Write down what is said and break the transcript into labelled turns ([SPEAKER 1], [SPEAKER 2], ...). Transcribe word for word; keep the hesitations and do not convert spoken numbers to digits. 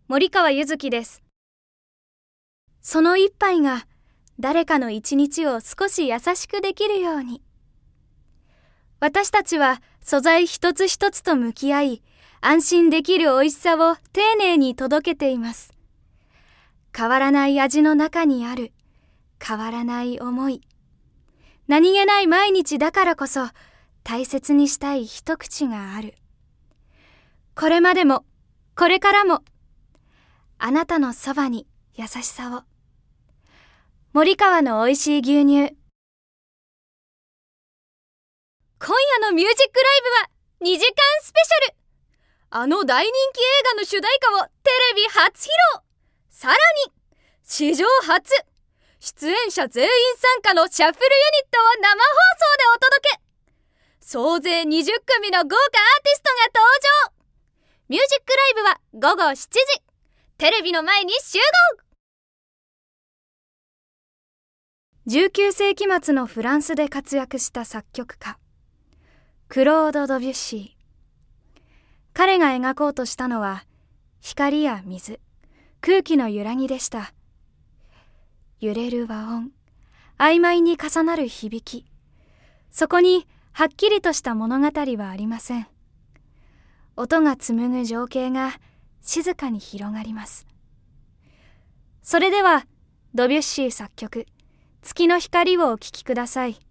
[SPEAKER 1] 森川柚月です。その一杯が誰かの一日を少し優しくできるように。私たちは素材一つ一つと向き合い、安心できる美味しさを丁寧に届けています。変わらない味の中にある変わらない思い。何気ない毎日だからこそ大切にしたい一口がある。これまでもこれからもあなたのそばに優しさを。森川の美味しい牛乳。今夜のミュージックライブはにじかんスペシャル。あの大人気映画の主題歌をテレビ初披露。さらに史上初、出演者全員参加のシャッフルユニットを生放送でお届け。総勢にじゅっくみの豪華アーティストが登場。ミュージックライブはごごしちじ。テレビの前に集合。じゅうきゅうせいき末のフランスで活躍した作曲家、クロード・ドビュッシー。彼が描こうとしたのは、光や水、空気の揺らぎでした。揺れる和音、曖昧に重なる響き。そこにはっきりとした物語はありません。音が紡ぐ情景が静かに広がります。それでは、ドビュッシー作曲、月の光をお聴きください。